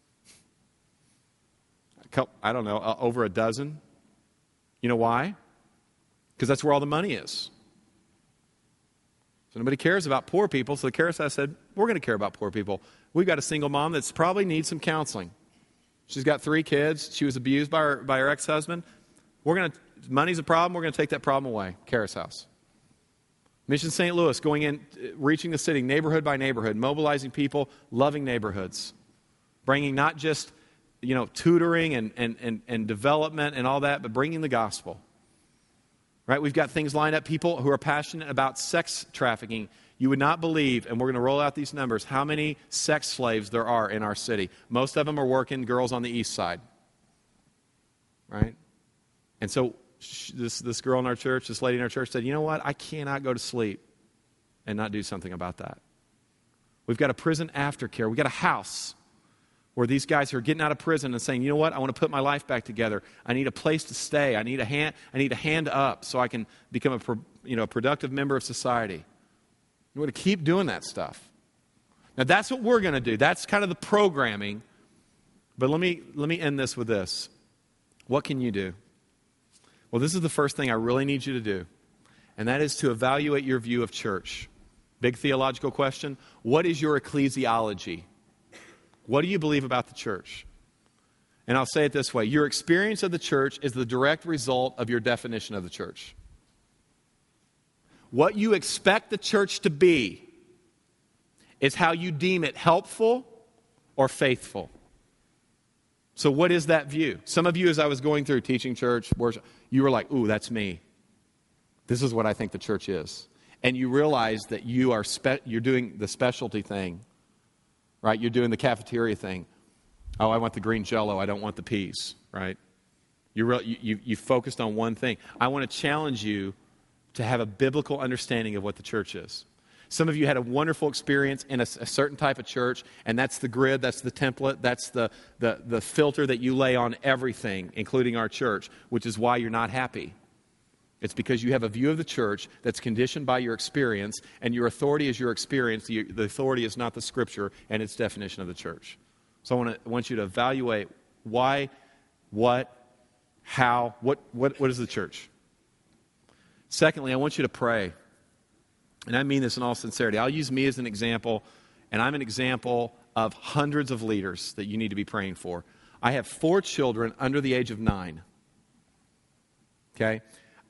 I don't know, over a dozen. You know why? Because that's where all the money is. So nobody cares about poor people. So the Charis House said, we're going to care about poor people. We've got a single mom that's probably needs some counseling. She's got 3 kids. She was abused by her ex-husband. Money's a problem. We're going to take that problem away. Charis House. Mission St. Louis, going in, reaching the city, neighborhood by neighborhood, mobilizing people, loving neighborhoods. Bringing not just, tutoring and development and all that, but bringing the gospel. Right, we've got things lined up, people who are passionate about sex trafficking. You would not believe, and we're going to roll out these numbers, how many sex slaves there are in our city. Most of them are working girls on the east side. Right? And so this girl in our church, this lady in our church said, you know what, I cannot go to sleep and not do something about that. We've got a prison aftercare. We've got a house where these guys are getting out of prison and saying, you know what, I want to put my life back together. I need a place to stay. I need a hand up so I can become a productive member of society. We want to keep doing that stuff. Now that's what we're going to do. That's kind of the programming. But let me end this with this. What can you do? Well, this is the first thing I really need you to do. And that is to evaluate your view of church. Big theological question. What is your ecclesiology? What do you believe about the church? And I'll say it this way. Your experience of the church is the direct result of your definition of the church. What you expect the church to be is how you deem it helpful or faithful. So what is that view? Some of you, as I was going through teaching church, worship, you were like, ooh, that's me. This is what I think the church is. And you realize that you're doing the specialty thing. Right? You're doing the cafeteria thing. Oh, I want the green Jell-O. I don't want the peas. Right? You focused on one thing. I want to challenge you to have a biblical understanding of what the church is. Some of you had a wonderful experience in a certain type of church, and that's the grid, that's the template, that's the filter that you lay on everything, including our church, which is why you're not happy. It's because you have a view of the church that's conditioned by your experience, and your authority is your experience. The authority is not the Scripture and its definition of the church. So I want you to evaluate why, what, how, what is the church? Secondly, I want you to pray. And I mean this in all sincerity. I'll use me as an example, and I'm an example of hundreds of leaders that you need to be praying for. I have 4 children under the age of 9. Okay?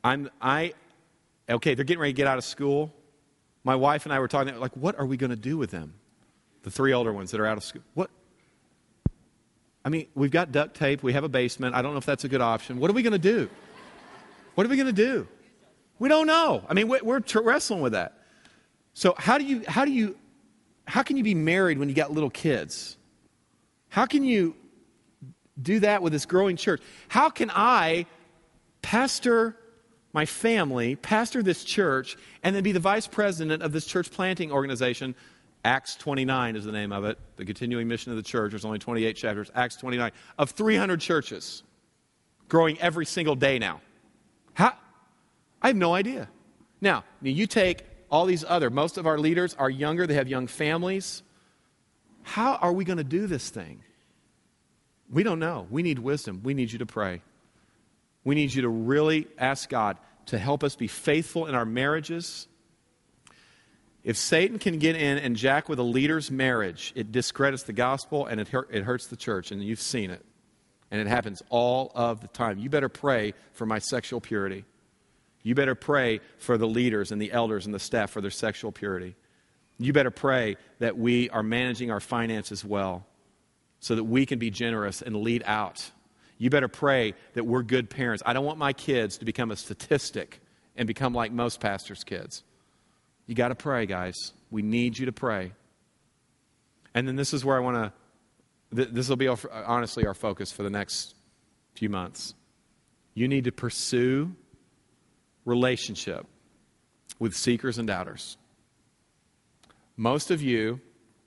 They're getting ready to get out of school. My wife and I were talking, like, what are we going to do with them? The 3 older ones that are out of school. What? I mean, we've got duct tape. We have a basement. I don't know if that's a good option. What are we going to do? What are we going to do? We don't know. I mean, we're wrestling with that. So how can you be married when you got little kids? How can you do that with this growing church? How can I pastor my family, pastor this church, and then be the vice president of this church planting organization? Acts 29 is the name of it, the continuing mission of the church. There's only 28 chapters. Acts 29, of 300 churches, growing every single day now. I have no idea. Now, you take all these most of our leaders are younger, they have young families. How are we going to do this thing? We don't know. We need wisdom. We need you to pray. We need you to really ask God to help us be faithful in our marriages. If Satan can get in and jack with a leader's marriage, it discredits the gospel and it hurts the church, and you've seen it. And it happens all of the time. You better pray for my sexual purity. You better pray for the leaders and the elders and the staff for their sexual purity. You better pray that we are managing our finances well so that we can be generous and lead out. You better pray that we're good parents. I don't want my kids to become a statistic and become like most pastors' kids. You got to pray, guys. We need you to pray. And then this is where I want to, this will be honestly our focus for the next few months. You need to pursue relationship with seekers and doubters. Most of you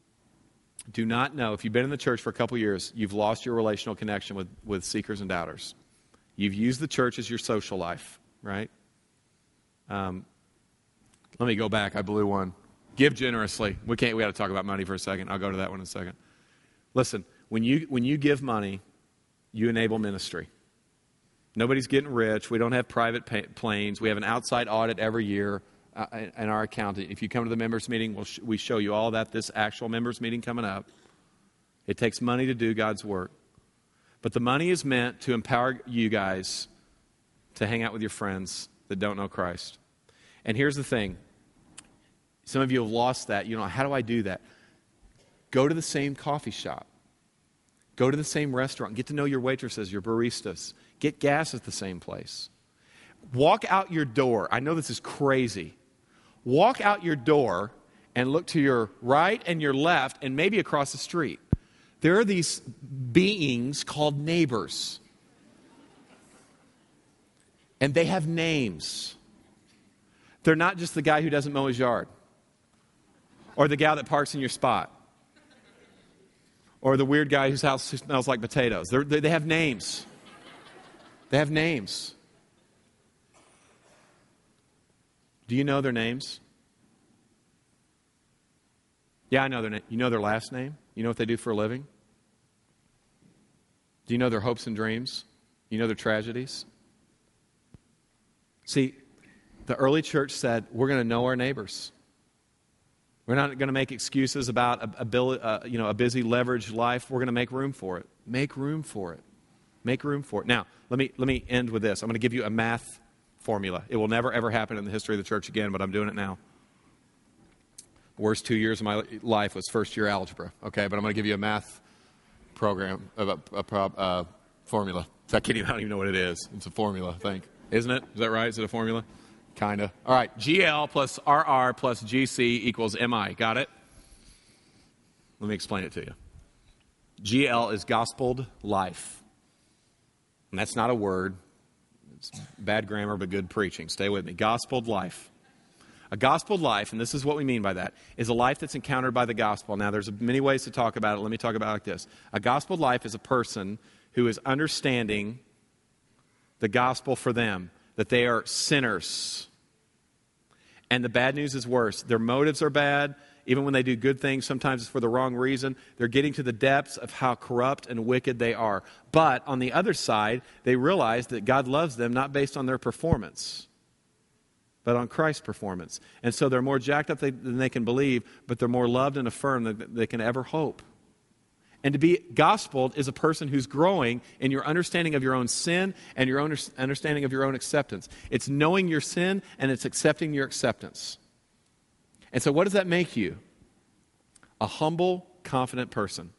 do not know, if you've been in the church for a couple years, you've lost your relational connection with seekers and doubters. You've used the church as your social life, right? Let me go back. I blew one. Give generously. We got to talk about money for a second. I'll go to that one in a second. Listen, when you give money, you enable ministry. Nobody's getting rich. We don't have private planes. We have an outside audit every year. And our accountant. If you come to the members meeting, we show you all that this actual members meeting coming up. It takes money to do God's work. But the money is meant to empower you guys to hang out with your friends that don't know Christ. And here's the thing. Some of you have lost that. You know, how do I do that? Go to the same coffee shop. Go to the same restaurant. Get to know your waitresses, your baristas. Get gas at the same place. Walk out your door. I know this is crazy. Walk out your door and look to your right and your left and maybe across the street. There are these beings called neighbors. And they have names. They're not just the guy who doesn't mow his yard. Or the gal that parks in your spot. Or the weird guy whose house smells like potatoes. They have names. They have names. Do you know their names? Yeah, I know their name. You know their last name? You know what they do for a living? Do you know their hopes and dreams? You know their tragedies? See, the early church said, we're going to know our neighbors. We're not going to make excuses about a busy, leveraged life. We're going to make room for it. Make room for it. Make room for it. Now, let me end with this. I'm going to give you a math formula. It will never, ever happen in the history of the church again, but I'm doing it now. The worst 2 years of my life was first year algebra, okay? But I'm going to give you a math program, a formula. I don't even know what it is. It's a formula, I think. Isn't it? Is that right? Is it a formula? Kind of. All right. GL plus RR plus GC equals MI. Got it? Let me explain it to you. GL is gospeled life. And that's not a word. It's bad grammar, but good preaching. Stay with me. Gospeled life. A gospeled life, and this is what we mean by that, is a life that's encountered by the gospel. Now, there's many ways to talk about it. Let me talk about it like this. A gospeled life is a person who is understanding the gospel for them, that they are sinners. And the bad news is worse. Their motives are bad. Even when they do good things, sometimes it's for the wrong reason. They're getting to the depths of how corrupt and wicked they are. But on the other side, they realize that God loves them not based on their performance, but on Christ's performance. And so they're more jacked up than they can believe, but they're more loved and affirmed than they can ever hope. And to be gospeled is a person who's growing in your understanding of your own sin and your own understanding of your own acceptance. It's knowing your sin and it's accepting your acceptance. And so what does that make you? A humble, confident person.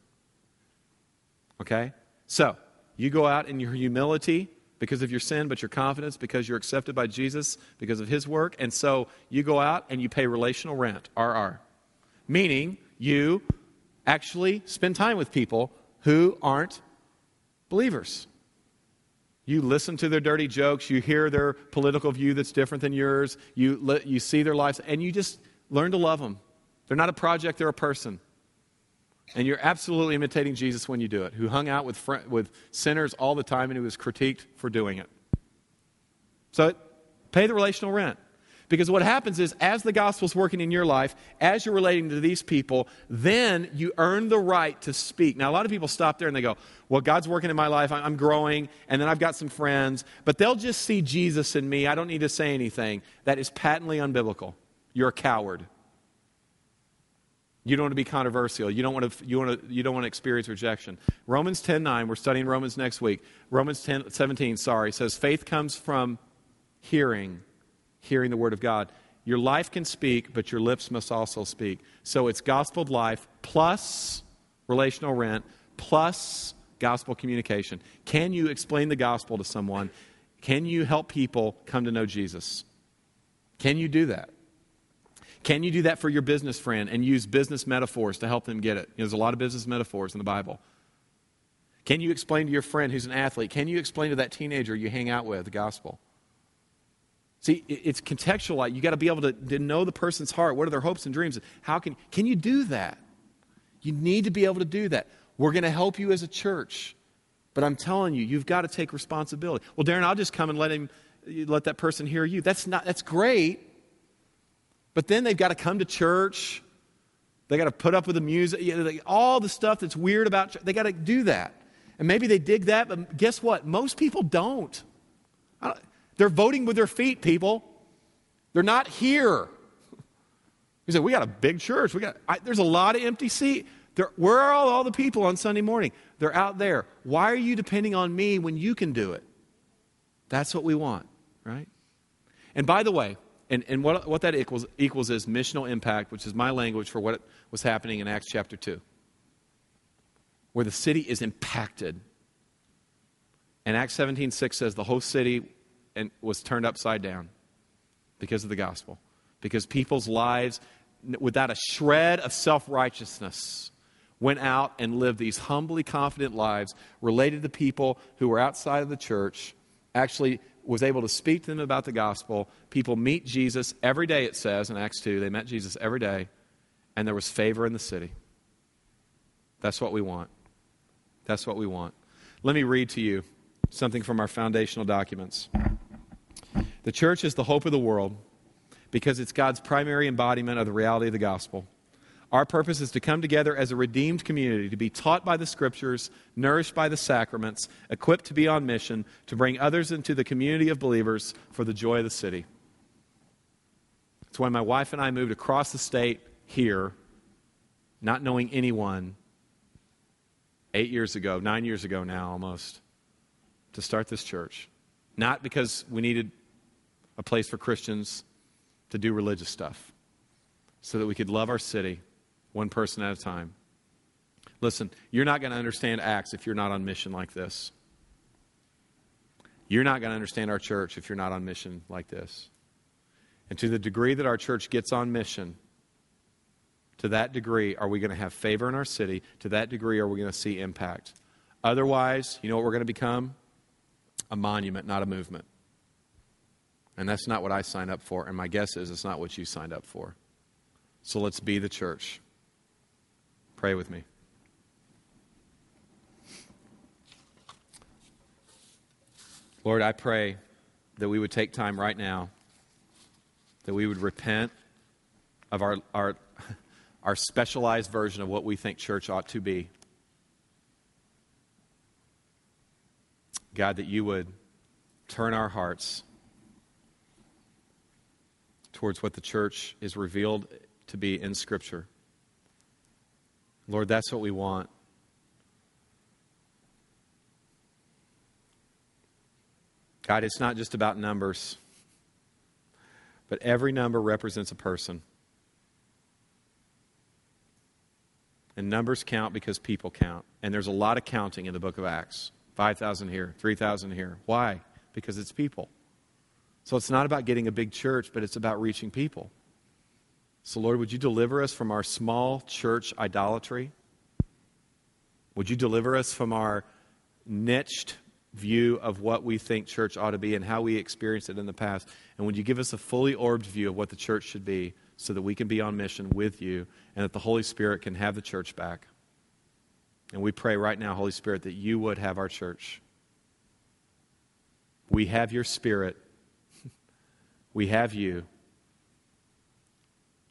Okay? So, you go out in your humility because of your sin, but your confidence because you're accepted by Jesus because of His work. And so, you go out and you pay relational rent, RR. Meaning, you actually spend time with people who aren't believers. You listen to their dirty jokes. You hear their political view that's different than yours. You see their lives, and you just learn to love them. They're not a project, they're a person. And you're absolutely imitating Jesus when you do it, who hung out with sinners all the time and who was critiqued for doing it. So pay the relational rent. Because what happens is, as the gospel's working in your life, as you're relating to these people, then you earn the right to speak. Now, a lot of people stop there and they go, well, God's working in my life, I'm growing, and then I've got some friends, but they'll just see Jesus in me. I don't need to say anything. That is patently unbiblical. You're a coward. You don't want to be controversial. You don't want to experience rejection. Romans 10:9, we're studying Romans next week. Romans 17, says faith comes from hearing the word of God. Your life can speak, but your lips must also speak. So it's gospel life plus relational rent plus gospel communication. Can you explain the gospel to someone? Can you help people come to know Jesus? Can you do that? Can you do that for your business friend and use business metaphors to help them get it? There's a lot of business metaphors in the Bible. Can you explain to your friend who's an athlete? Can you explain to that teenager you hang out with the gospel? See, it's contextual. You got to be able to know the person's heart. What are their hopes and dreams? Can you do that? You need to be able to do that. We're going to help you as a church. But I'm telling you, you've got to take responsibility. Well, Darren, I'll just come and let that person hear you. That's great. But then they've got to come to church. They got to put up with the music. All the stuff that's weird about church, they got to do that. And maybe they dig that, but guess what? Most people don't. They're voting with their feet, people. They're not here. You say, we got a big church. There's a lot of empty seats. Where are all the people on Sunday morning? They're out there. Why are you depending on me when you can do it? That's what we want, right? And by the way, and what that equals is missional impact, which is my language for what was happening in Acts chapter 2, where the city is impacted. And Acts 17:6 says the whole city was turned upside down because of the gospel. Because people's lives, without a shred of self-righteousness, went out and lived these humbly confident lives related to people who were outside of the church, actually was able to speak to them about the gospel. People meet Jesus every day, it says in Acts 2. They met Jesus every day, and there was favor in the city. That's what we want. That's what we want. Let me read to you something from our foundational documents. The church is the hope of the world because it's God's primary embodiment of the reality of the gospel. Our purpose is to come together as a redeemed community, to be taught by the Scriptures, nourished by the sacraments, equipped to be on mission, to bring others into the community of believers for the joy of the city. It's when my wife and I moved across the state here, not knowing anyone, 9 years ago now almost, to start this church. Not because we needed a place for Christians to do religious stuff, so that we could love our city one person at a time. Listen, you're not going to understand Acts if you're not on mission like this. You're not going to understand our church if you're not on mission like this. And to the degree that our church gets on mission, to that degree are we going to have favor in our city. To that degree are we going to see impact. Otherwise, you know what we're going to become? A monument, not a movement. And that's not what I signed up for. And my guess is it's not what you signed up for. So let's be the church. Pray with me. Lord, I pray that we would take time right now, that we would repent of our specialized version of what we think church ought to be. God, that you would turn our hearts towards what the church is revealed to be in Scripture. Lord, that's what we want. God, it's not just about numbers, but every number represents a person. And numbers count because people count. And there's a lot of counting in the book of Acts. 5,000 here, 3,000 here. Why? Because it's people. So it's not about getting a big church, but it's about reaching people. So Lord, would you deliver us from our small church idolatry? Would you deliver us from our niched view of what we think church ought to be and how we experienced it in the past? And would you give us a fully orbed view of what the church should be so that we can be on mission with you and that the Holy Spirit can have the church back? And we pray right now, Holy Spirit, that you would have our church. We have your Spirit. We have you.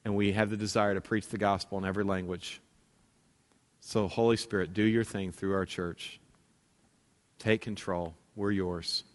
and we have the desire to preach the gospel in every language. So, Holy Spirit, do your thing through our church. Take control. We're yours.